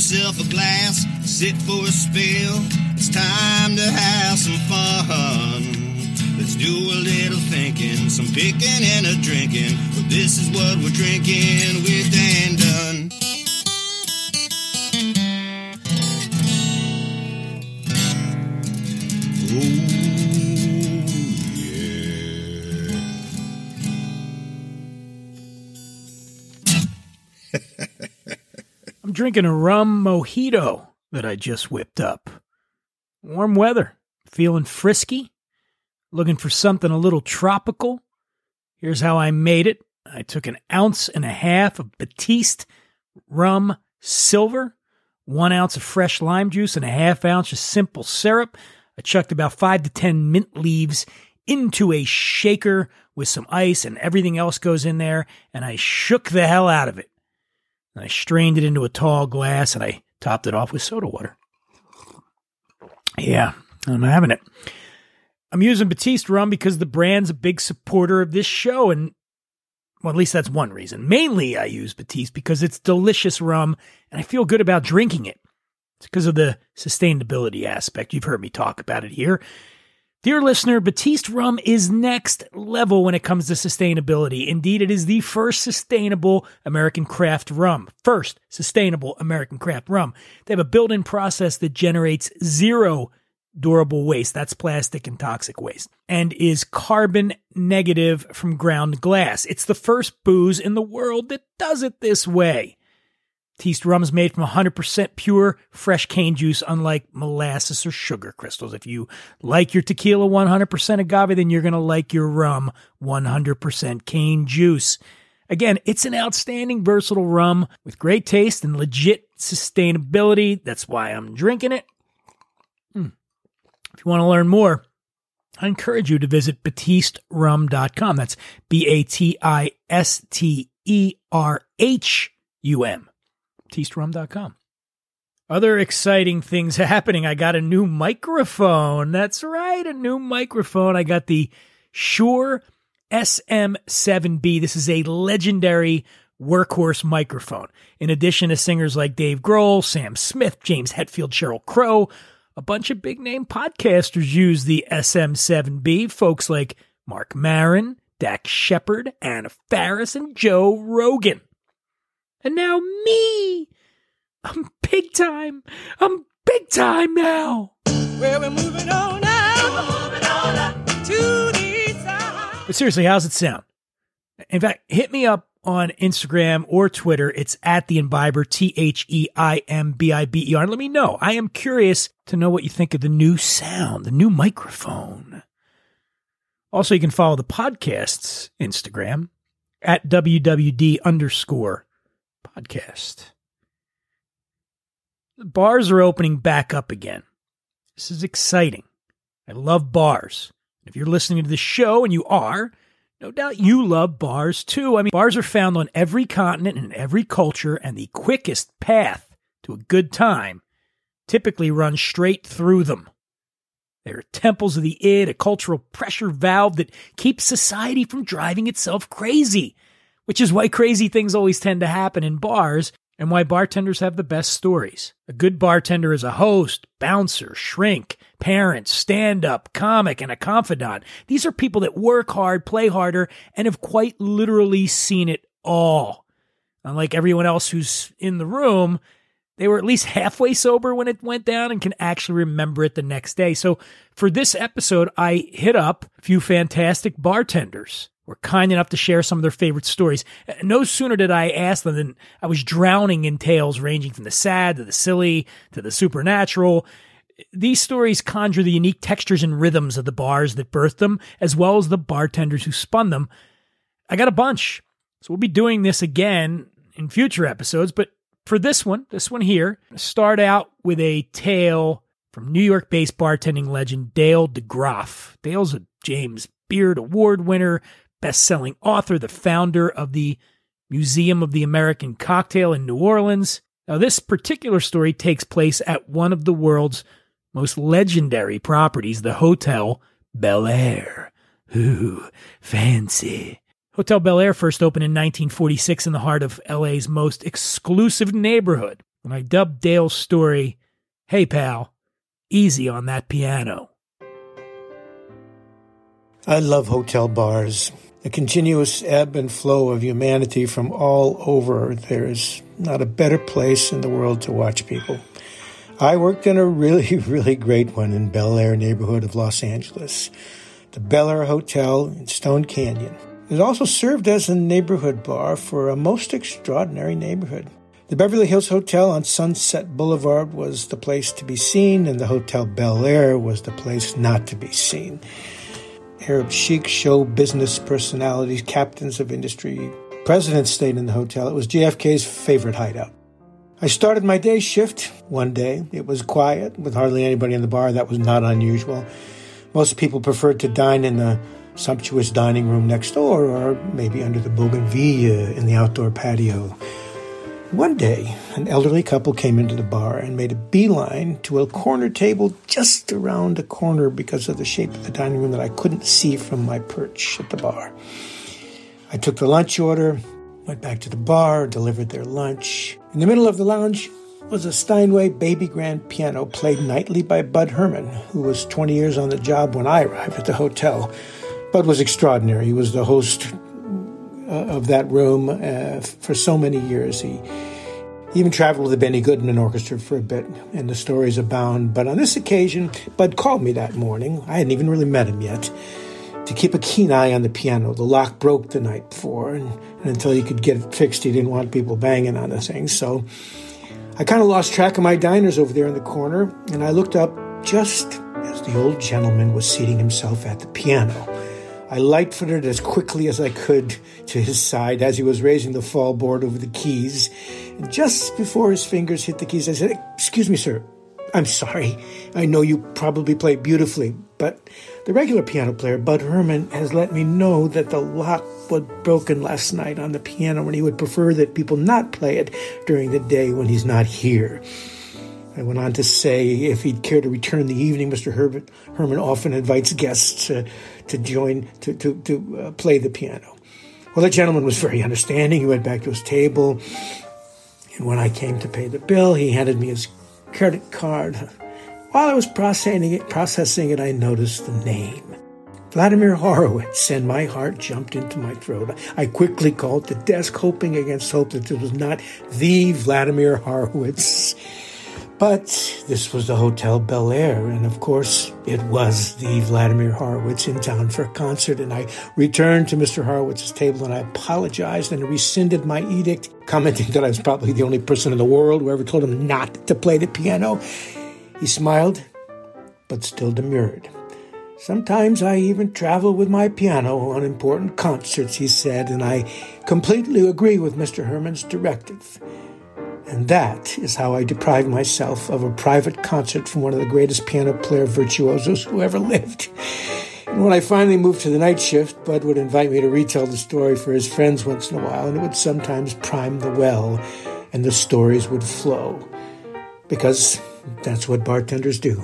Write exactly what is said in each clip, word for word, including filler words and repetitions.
yourself a glass, sit for a spill. It's time to have some fun. Let's do a little thinking, some picking and a drinking. Well, this is what we're drinking with Dan Dunn. Oh, I'm drinking a rum mojito that I just whipped up. Warm weather, feeling frisky, looking for something a little tropical. Here's how I made it. I took an ounce and a half of Batiste rum silver, one ounce of fresh lime juice, and a half ounce of simple syrup. I chucked about five to ten mint leaves into a shaker with some ice, and everything else goes in there, and I shook the hell out of it. And I strained it into a tall glass, and I topped it off with soda water. Yeah, I'm having it. I'm using Batiste rum because the brand's a big supporter of this show, and, well, at least that's one reason. Mainly I use Batiste because it's delicious rum, and I feel good about drinking it. It's because of the sustainability aspect. You've heard me talk about it here. Dear listener, Batiste rum is next level when it comes to sustainability. Indeed, it is the first sustainable American craft rum. First sustainable American craft rum. They have a built-in process that generates zero durable waste. That's plastic and toxic waste. And is carbon negative from ground glass. It's the first booze in the world that does it this way. Batiste rum is made from one hundred percent pure, fresh cane juice, unlike molasses or sugar crystals. If you like your tequila one hundred percent agave, then you're going to like your rum one hundred percent cane juice. Again, it's an outstanding, versatile rum with great taste and legit sustainability. That's why I'm drinking it. Mm. If you want to learn more, I encourage you to visit batiste rum dot com. That's B A T I S T E R H U M. batiste rum dot com. Other exciting things happening. I got a new microphone. That's right, a new microphone. I got the Shure S M seven B. This is a legendary workhorse microphone. In addition to singers like Dave Grohl, Sam Smith, James Hetfield, Sheryl Crow, a bunch of big-name podcasters use the S M seven B. Folks like Mark Maron, Dax Shepard, Anna Faris, and Joe Rogan. And now me. I'm big time. I'm big time now. Well, we're moving on now. We're moving on up to the side. But seriously, how's it sound? In fact, hit me up on Instagram or Twitter. It's at The Imbiber, T H E I M B I B E R. And let me know. I am curious to know what you think of the new sound, the new microphone. Also, you can follow the podcast's Instagram at W W D underscore podcast. The bars are opening back up again. This is exciting. I love bars. If you're listening to the show, and you are, no doubt you love bars too. I mean, bars are found on every continent and every culture, and the quickest path to a good time typically runs straight through them. They're temples of the id, a cultural pressure valve that keeps society from driving itself crazy, which is why crazy things always tend to happen in bars and why bartenders have the best stories. A good bartender is a host, bouncer, shrink, parent, stand-up, comic, and a confidant. These are people that work hard, play harder, and have quite literally seen it all. Unlike everyone else who's in the room, they were at least halfway sober when it went down and can actually remember it the next day. So for this episode, I hit up a few fantastic bartenders were kind enough to share some of their favorite stories. No sooner did I ask them than I was drowning in tales ranging from the sad to the silly to the supernatural. These stories conjure the unique textures and rhythms of the bars that birthed them, as well as the bartenders who spun them. I got a bunch, so we'll be doing this again in future episodes, but for this one, this one here, start out with a tale from New York-based bartending legend Dale DeGroff. Dale's a James Beard Award winner, best-selling author, the founder of the Museum of the American Cocktail in New Orleans. Now, this particular story takes place at one of the world's most legendary properties, the Hotel Bel Air. Ooh, fancy. Hotel Bel Air first opened in nineteen forty-six in the heart of L A's most exclusive neighborhood. when I dubbed Dale's story, "Hey pal, easy on that piano." I love hotel bars. The continuous ebb and flow of humanity from all over. There is not a better place in the world to watch people. I worked in a really, really great one in Bel Air neighborhood of Los Angeles, the Bel Air Hotel in Stone Canyon. It also served as a neighborhood bar for a most extraordinary neighborhood. The Beverly Hills Hotel on Sunset Boulevard was the place to be seen, and the Hotel Bel Air was the place not to be seen. Arab chic show business personalities, captains of industry, presidents stayed in the hotel. It was J F K's favorite hideout. I started my day shift one day. It was quiet, with hardly anybody in the bar. That was not unusual. Most people preferred to dine in the sumptuous dining room next door, or maybe under the bougainvillea in the outdoor patio. One day, an elderly couple came into the bar and made a beeline to a corner table just around the corner because of the shape of the dining room that I couldn't see from my perch at the bar. I took the lunch order, went back to the bar, delivered their lunch. In the middle of the lounge was a Steinway baby grand piano played nightly by Bud Herman, who was twenty years on the job when I arrived at the hotel. Bud was extraordinary. He was the host of that room uh, for so many years. He even traveled with the Benny Goodman Orchestra for a bit, and the stories abound. But on this occasion, Bud called me that morning. I hadn't even really met him yet, to keep a keen eye on the piano. The lock broke the night before, and, and until he could get it fixed, he didn't want people banging on the thing. So I kind of lost track of my diners over there in the corner, and I looked up just as the old gentleman was seating himself at the piano. I light-footed as quickly as I could to his side as he was raising the fall board over the keys. And just before his fingers hit the keys, I said, "Excuse me, sir. I'm sorry. I know you probably play beautifully, but the regular piano player, Bud Herman, has let me know that the lock was broken last night on the piano, and he would prefer that people not play it during the day when he's not here." I went on to say if he'd care to return in the evening, Mister Herbert Herman often invites guests uh, to join, to, to, to uh, play the piano. Well, the gentleman was very understanding. He went back to his table, and when I came to pay the bill, he handed me his credit card. While I was processing it, processing it, I noticed the name, Vladimir Horowitz, and my heart jumped into my throat. I quickly called the desk, hoping against hope that this was not the Vladimir Horowitz. But this was the Hotel Bel Air, and of course, it was the Vladimir Horowitz in town for a concert, and I returned to Mister Horowitz's table, and I apologized and rescinded my edict, commenting that I was probably the only person in the world who ever told him not to play the piano. He smiled, but still demurred. "Sometimes I even travel with my piano on important concerts," he said, and I completely agree with Mister Herman's directive. And that is how I deprived myself of a private concert from one of the greatest piano player virtuosos who ever lived. And when I finally moved to the night shift, Bud would invite me to retell the story for his friends once in a while, and it would sometimes prime the well, and the stories would flow. Because that's what bartenders do.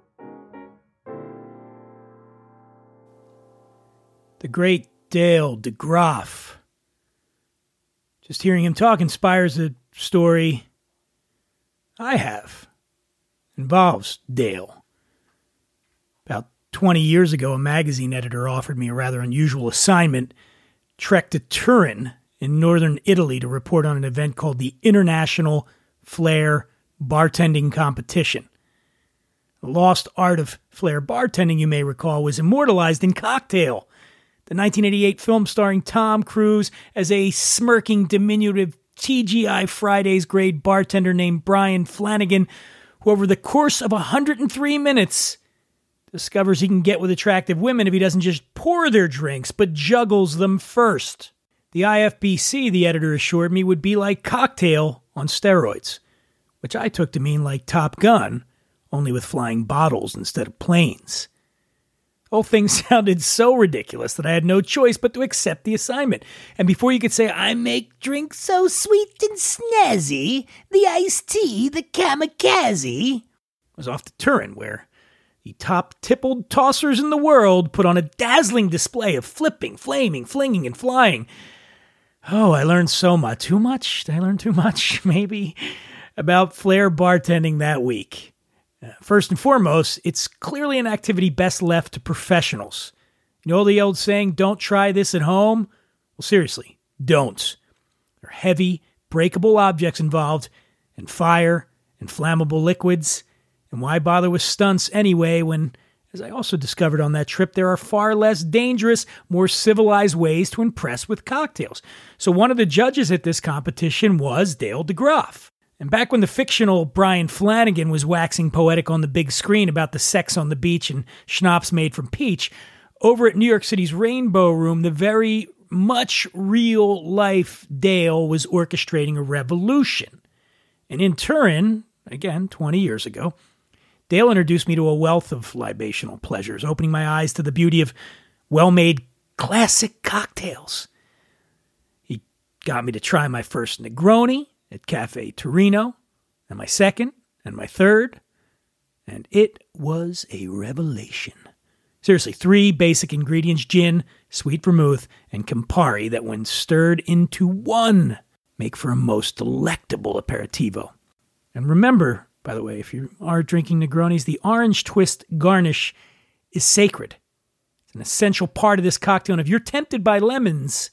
The great Dale DeGroff. Just hearing him talk inspires a story I have. Involves Dale. About twenty years ago, a magazine editor offered me a rather unusual assignment, trek to Turin in northern Italy to report on an event called the International Flair Bartending Competition. The lost art of flair bartending, you may recall, was immortalized in Cocktail, the nineteen eighty-eight film starring Tom Cruise as a smirking, diminutive T G I Fridays grade bartender named Brian Flanagan, who over the course of one hundred three minutes discovers he can get with attractive women if he doesn't just pour their drinks, but juggles them first. The I F B C, the editor assured me, would be like Cocktail on steroids, which I took to mean like Top Gun, only with flying bottles instead of planes. The whole thing sounded so ridiculous that I had no choice but to accept the assignment. And before you could say, "I make drinks so sweet and snazzy, the iced tea, the kamikaze," I was off to Turin, where the top tippled tossers in the world put on a dazzling display of flipping, flaming, flinging, and flying. Oh, I learned so much. Too much? Did I learn too much? Maybe. about flair bartending that week. Uh, first and foremost, it's clearly an activity best left to professionals. You know the old saying, don't try this at home? Well, seriously, don't. There are heavy, breakable objects involved, and fire, and flammable liquids. And why bother with stunts anyway when, as I also discovered on that trip, there are far less dangerous, more civilized ways to impress with cocktails. So one of the judges at this competition was Dale DeGroff. And back when the fictional Brian Flanagan was waxing poetic on the big screen about the sex on the beach and schnapps made from peach, over at New York City's Rainbow Room, the very much real-life Dale was orchestrating a revolution. And in Turin, again, twenty years ago, Dale introduced me to a wealth of libational pleasures, opening my eyes to the beauty of well-made classic cocktails. He got me to try my first Negroni at Cafe Torino, and my second, and my third, and it was a revelation. Seriously, three basic ingredients, gin, sweet vermouth, and Campari that when stirred into one, make for a most delectable aperitivo. And remember, by the way, if you are drinking Negronis, the orange twist garnish is sacred. It's an essential part of this cocktail, and if you're tempted by lemons,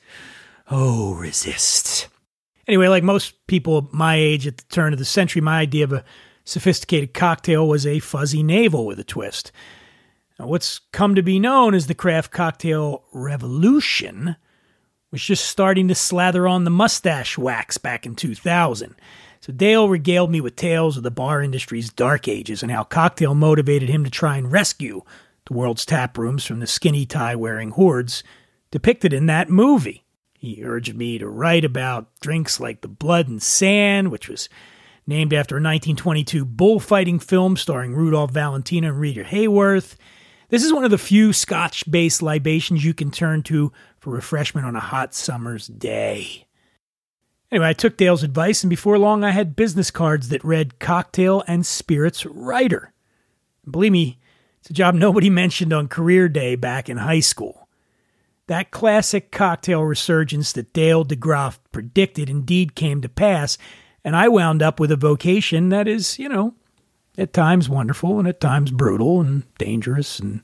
oh, resist. Anyway, like most people my age at the turn of the century, my idea of a sophisticated cocktail was a fuzzy navel with a twist. Now, what's come to be known as the craft cocktail revolution was just starting to slather on the mustache wax back in two thousand. So Dale regaled me with tales of the bar industry's dark ages and how cocktail motivated him to try and rescue the world's tap rooms from the skinny tie-wearing hordes depicted in that movie. He urged me to write about drinks like the Blood and Sand, which was named after a nineteen twenty-two bullfighting film starring Rudolph Valentino and Rita Hayworth. This is one of the few Scotch-based libations you can turn to for refreshment on a hot summer's day. Anyway, I took Dale's advice, and before long I had business cards that read Cocktail and Spirits Writer. Believe me, it's a job nobody mentioned on career day back in high school. That classic cocktail resurgence that Dale DeGroff predicted indeed came to pass, and I wound up with a vocation that is, you know, at times wonderful and at times brutal and dangerous and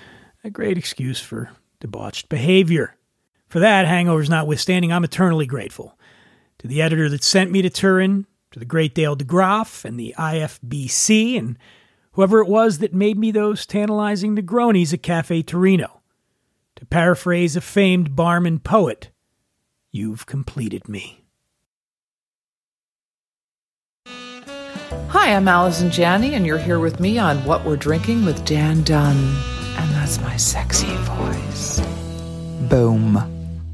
a great excuse for debauched behavior. For that, hangovers notwithstanding, I'm eternally grateful. To the editor that sent me to Turin, to the great Dale DeGroff and the I F B C, and whoever it was that made me those tantalizing Negronis at Cafe Torino. To paraphrase a famed barman poet, you've completed me. Hi, I'm Allison Janney, and you're here with me on What We're Drinking with Dan Dunn. And that's my sexy voice. Boom.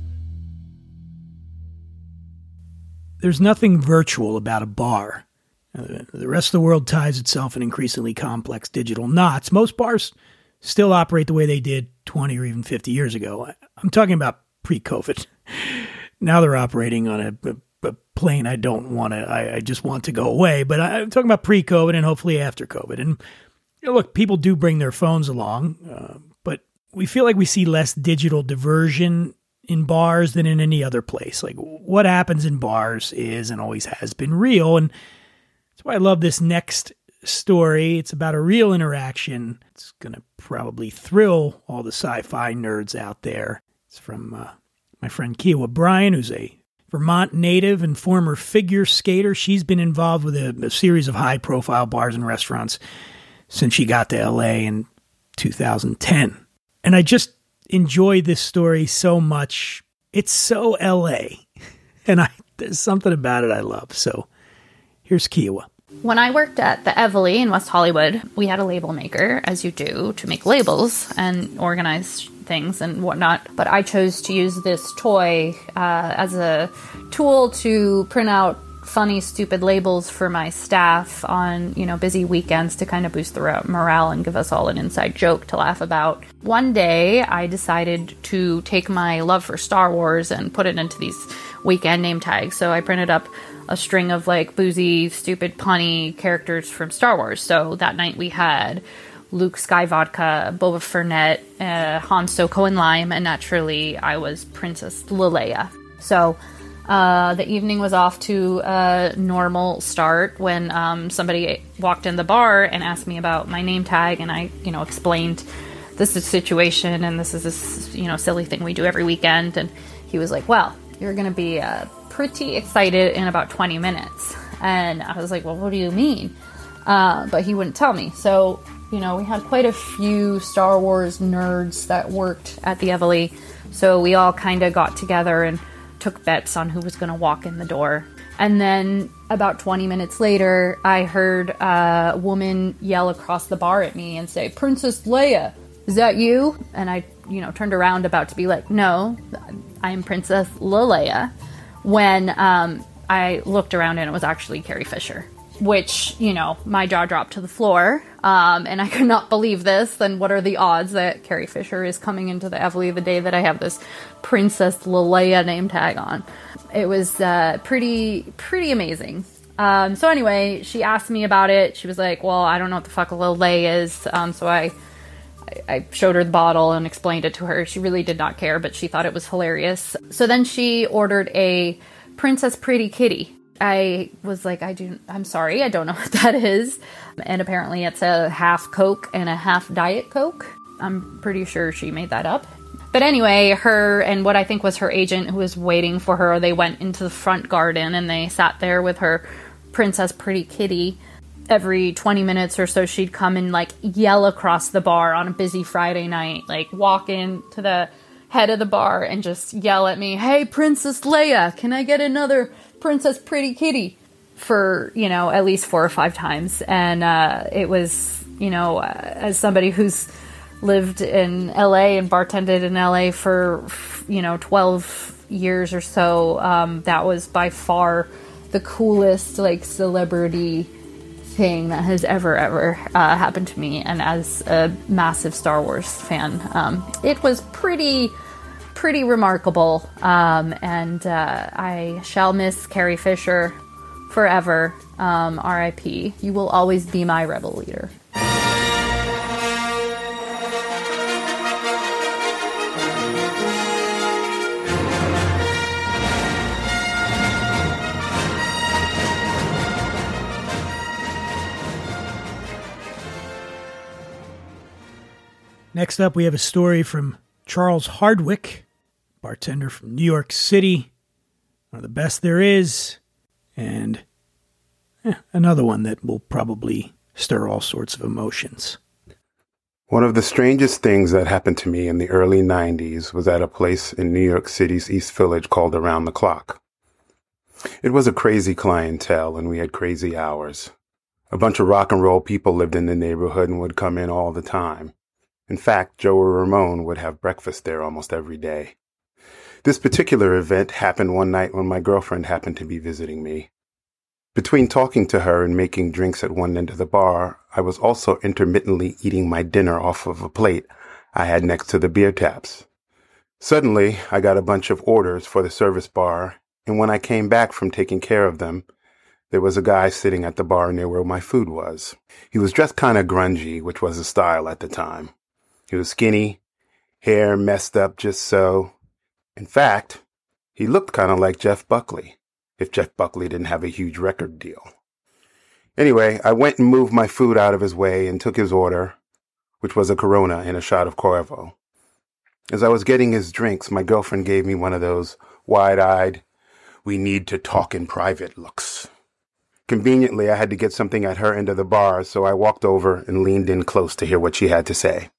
There's nothing virtual about a bar. Uh, the rest of the world ties itself in increasingly complex digital knots. Most bars still operate the way they did twenty or even fifty years ago. I'm talking about pre-COVID. Now they're operating on a, a, a plane I don't want to, I, I just want to go away. But I, I'm talking about pre-COVID and hopefully after COVID. And you know, look, people do bring their phones along, uh, but we feel like we see less digital diversion in bars than in any other place. Like what happens in bars is and always has been real. And that's why I love this next story. It's about a real interaction. It's going to probably thrill all the sci-fi nerds out there. It's from uh, my friend Kiowa Bryan, who's a Vermont native and former figure skater. She's been involved with a, a series of high-profile bars and restaurants since she got to L A in two thousand ten. And I just enjoy this story so much. It's so L A, and I there's something about it I love. So here's Kiowa. When I worked at the Evely in West Hollywood, we had a label maker, as you do, to make labels and organize things and whatnot. But I chose to use this toy uh, as a tool to print out funny, stupid labels for my staff on, you know, busy weekends to kind of boost the morale and give us all an inside joke to laugh about. One day, I decided to take my love for Star Wars and put it into these weekend name tags. So I printed up a string of like boozy, stupid, punny characters from Star Wars. So that night we had Luke Sky Vodka, Boba Fernet, uh, Han Solo and Lime, and naturally I was Princess Leia. So Uh, the evening was off to a normal start when um, somebody walked in the bar and asked me about my name tag, and I, you know, explained this is a situation and this is this, you know, silly thing we do every weekend. And he was like, well, you're going to be uh, pretty excited in about twenty minutes. And I was like, well, what do you mean? Uh, but he wouldn't tell me. So, you know, we had quite a few Star Wars nerds that worked at the Evely. So we all kind of got together and took bets on who was going to walk in the door. And then about twenty minutes later, I heard a woman yell across the bar at me and say, Princess Leia, is that you? And I, you know, turned around about to be like, no, I'm Princess Leia. When um, I looked around and it was actually Carrie Fisher, which, you know, my jaw dropped to the floor. Um, and I could not believe this. Then what are the odds that Carrie Fisher is coming into the Evely the day that I have this Princess Leia name tag on? It was uh, pretty, pretty amazing. Um, so anyway, she asked me about it. She was like, well, I don't know what the fuck a Leia is. Um, so I, I showed her the bottle and explained it to her. She really did not care, but she thought it was hilarious. So then she ordered a Princess Pretty Kitty. I was like, I do, I'm sorry, I don't know what that is. And apparently it's a half Coke and a half Diet Coke. I'm pretty sure she made that up. But anyway, her and what I think was her agent who was waiting for her, they went into the front garden and they sat there with her Princess Pretty Kitty. Every twenty minutes or so, she'd come and like yell across the bar on a busy Friday night, like walk in to the head of the bar and just yell at me, hey, Princess Leia, can I get another Princess Pretty Kitty? For, you know, at least four or five times. And uh, it was, you know, uh, as somebody who's lived in L A and bartended in L A for, you know, twelve years or so, um, that was by far the coolest, like, celebrity thing that has ever, ever uh, happened to me. And as a massive Star Wars fan, um, it was pretty... pretty remarkable, um, and uh, I shall miss Carrie Fisher forever. um, R I P You will always be my rebel leader. Next up, we have a story from Charles Hardwick, bartender from New York City, one of the best there is, and eh, another one that will probably stir all sorts of emotions. One of the strangest things that happened to me in the early nineties was at a place in New York City's East Village called Around the Clock. It was a crazy clientele, and we had crazy hours. A bunch of rock and roll people lived in the neighborhood and would come in all the time. In fact, Joe or Ramon would have breakfast there almost every day. This particular event happened one night when my girlfriend happened to be visiting me. Between talking to her and making drinks at one end of the bar, I was also intermittently eating my dinner off of a plate I had next to the beer taps. Suddenly, I got a bunch of orders for the service bar, and when I came back from taking care of them, there was a guy sitting at the bar near where my food was. He was dressed kind of grungy, which was the style at the time. He was skinny, hair messed up just so. In fact, he looked kind of like Jeff Buckley, if Jeff Buckley didn't have a huge record deal. Anyway, I went and moved my food out of his way and took his order, which was a Corona and a shot of Cuervo. As I was getting his drinks, my girlfriend gave me one of those wide-eyed, we need to talk in private looks. Conveniently, I had to get something at her end of the bar, so I walked over and leaned in close to hear what she had to say.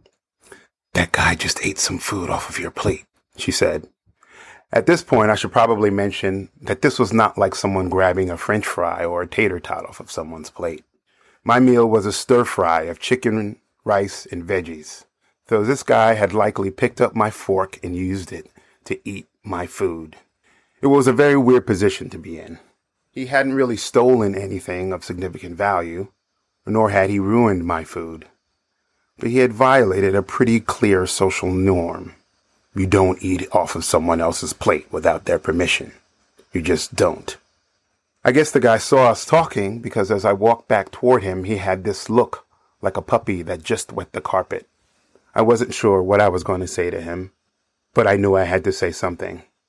That guy just ate some food off of your plate, she said. At this point, I should probably mention that this was not like someone grabbing a French fry or a tater tot off of someone's plate. My meal was a stir fry of chicken, rice, and veggies, though this guy had likely picked up my fork and used it to eat my food. It was a very weird position to be in. He hadn't really stolen anything of significant value, nor had he ruined my food. But he had violated a pretty clear social norm. You don't eat off of someone else's plate without their permission. You just don't. I guess the guy saw us talking because as I walked back toward him, he had this look like a puppy that just wet the carpet. I wasn't sure what I was going to say to him, but I knew I had to say something.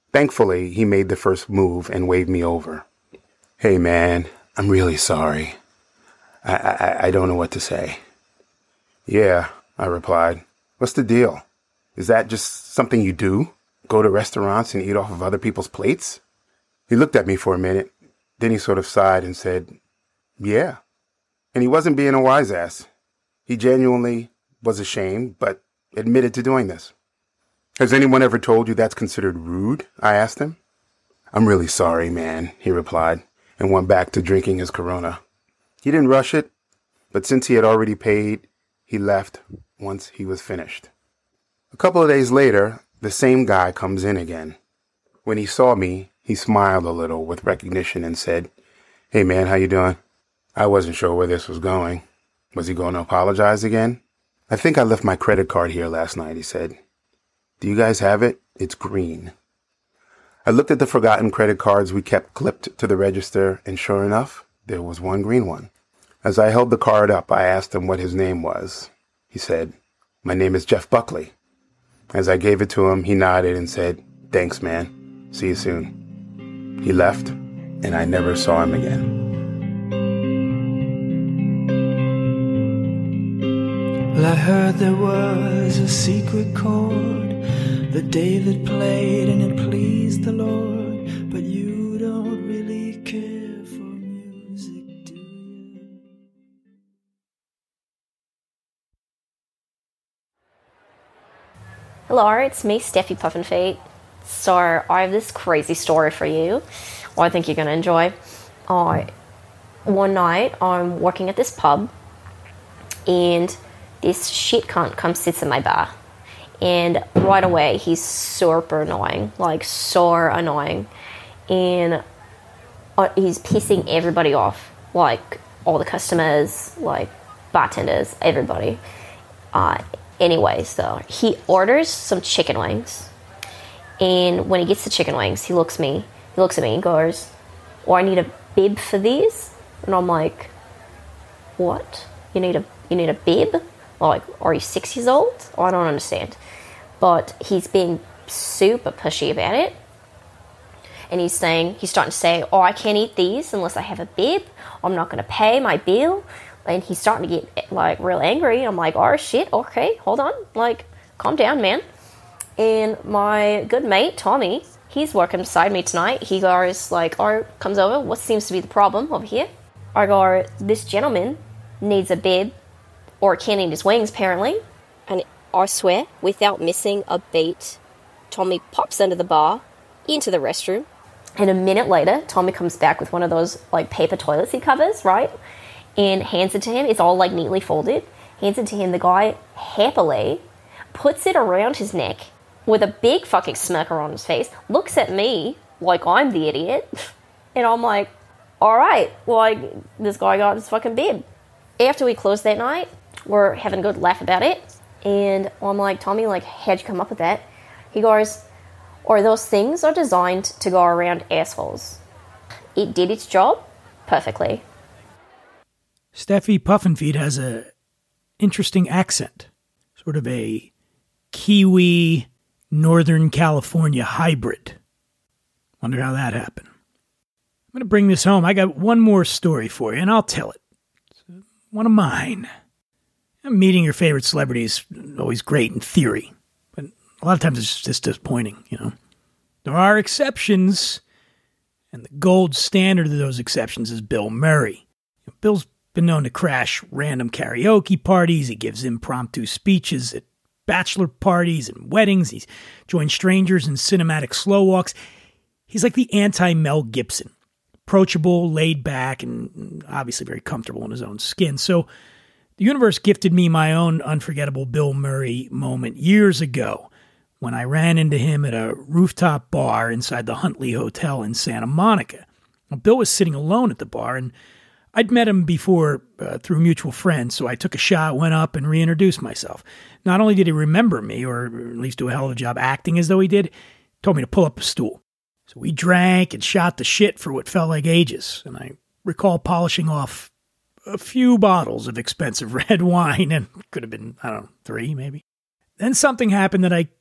Thankfully, he made the first move and waved me over. "Hey, man, I'm really sorry. I, I, I don't know what to say." "Yeah," I replied. "What's the deal? Is that just something you do? Go to restaurants and eat off of other people's plates?" He looked at me for a minute. Then he sort of sighed and said, "Yeah." And he wasn't being a wise ass. He genuinely was ashamed, but admitted to doing this. "Has anyone ever told you that's considered rude?" I asked him. "I'm really sorry, man," he replied, and went back to drinking his Corona. He didn't rush it, but since he had already paid, he left once he was finished. A couple of days later, the same guy comes in again. When he saw me, he smiled a little with recognition and said, "Hey man, how you doing?" I wasn't sure where this was going. Was he going to apologize again? "I think I left my credit card here last night," he said. "Do you guys have it? It's green." I looked at the forgotten credit cards we kept clipped to the register, and sure enough, there was one green one. As I held the card up, I asked him what his name was. He said, "My name is Jeff Buckley." As I gave it to him, he nodded and said, "Thanks, man. See you soon." He left, and I never saw him again. Well, I heard there was a secret chord that David played and it pleased the Lord, but you don't really care for music, do you? Hello, it's me, Steffi Puffinfeet. So I have this crazy story for you. Well, I think you're going to enjoy. Uh, one night, I'm working at this pub, and this shit cunt comes sits in my bar. And right away, he's super annoying, like so annoying. And uh, he's pissing everybody off, like all the customers, like bartenders, everybody. Uh, anyways, though, he orders some chicken wings. And when he gets the chicken wings, he looks me. He looks at me and goes, "Oh, I need a bib for these." And I'm like, "What? You need a you need a bib? Like, are you six years old? Oh, I don't understand." But he's being super pushy about it. And he's saying, he's starting to say, "Oh, I can't eat these unless I have a bib. I'm not going to pay my bill." And he's starting to get, like, real angry. I'm like, "Oh, shit, okay, hold on. Like, calm down, man." And my good mate, Tommy, he's working beside me tonight. He goes, like, oh, comes over. "What seems to be the problem over here?" I go, "This gentleman needs a bib or can't eat his wings, apparently." And I swear, without missing a beat, Tommy pops under the bar, into the restroom. And a minute later, Tommy comes back with one of those, like, paper toilets he covers, right? And hands it to him. It's all, like, neatly folded. Hands it to him. The guy happily puts it around his neck with a big fucking smirker on his face, looks at me like I'm the idiot. And I'm like, all right, like, this guy got his fucking bib. After we closed that night, we're having a good laugh about it. And I'm like, "Tommy, like, how'd you come up with that?" He goes, "Or those things are designed to go around assholes." It did its job perfectly. Steffi Puffinfeet has a interesting accent, sort of a Kiwi Northern California hybrid. Wonder how that happened. I'm going to bring this home. I got one more story for you, and I'll tell it. It's one of mine. Meeting your favorite celebrity is always great in theory, but a lot of times it's just disappointing, you know. There are exceptions, and the gold standard of those exceptions is Bill Murray. Bill's been known to crash random karaoke parties. He gives impromptu speeches at bachelor parties and weddings. He's joined strangers in cinematic slow walks. He's like the anti-Mel Gibson. Approachable, laid back, and obviously very comfortable in his own skin. So the universe gifted me my own unforgettable Bill Murray moment years ago when I ran into him at a rooftop bar inside the Huntley Hotel in Santa Monica. Well, Bill was sitting alone at the bar, and I'd met him before uh, through mutual friends, so I took a shot, went up, and reintroduced myself. Not only did he remember me, or at least do a hell of a job acting as though he did, he told me to pull up a stool. So we drank and shot the shit for what felt like ages, and I recall polishing off a few bottles of expensive red wine, and could have been, I don't know, three maybe. Then something happened that I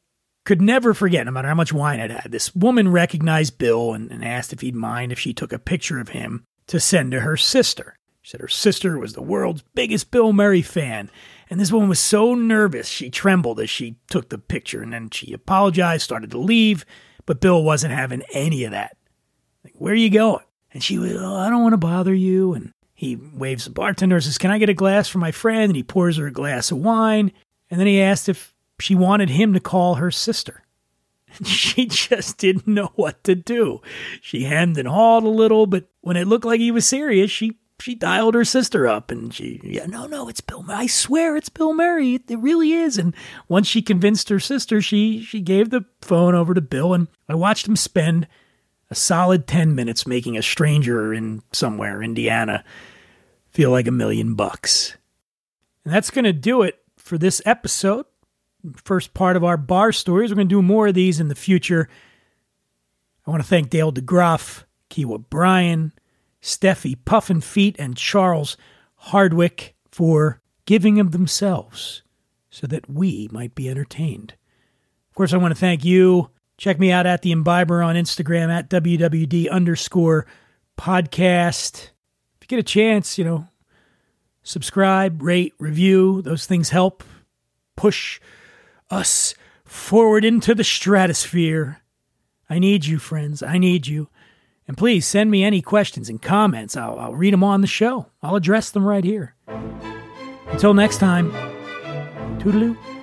could never forget, no matter how much wine I'd had, this woman recognized Bill and, and asked if he'd mind if she took a picture of him to send to her sister. She said her sister was the world's biggest Bill Murray fan. And this woman was so nervous, she trembled as she took the picture. And then she apologized, started to leave. But Bill wasn't having any of that. Like, where are you going? And she was, oh, I don't want to bother you. And he waves the bartender and says, can I get a glass for my friend? And he pours her a glass of wine. And then he asked if she wanted him to call her sister. And she just didn't know what to do. She hemmed and hawed a little, but when it looked like he was serious, she she dialed her sister up. And she, yeah, no, no, it's Bill Murray. I swear it's Bill Murray. It, it really is. And once she convinced her sister, she she gave the phone over to Bill. And I watched him spend a solid ten minutes making a stranger in somewhere, Indiana, feel like a million bucks. And that's going to do it for this episode. First part of our bar stories. We're going to do more of these in the future. I want to thank Dale DeGroff, Kiwa Bryan, Steffi Puffin Feet, and Charles Hardwick for giving of themselves so that we might be entertained. Of course, I want to thank you. Check me out at The Imbiber on Instagram at W W D underscore podcast. If you get a chance, you know, subscribe, rate, review. Those things help push us forward into the stratosphere. I need you, friends. I need you. And please send me any questions and comments. I'll, I'll read them on the show. I'll address them right here. Until next time, toodaloo.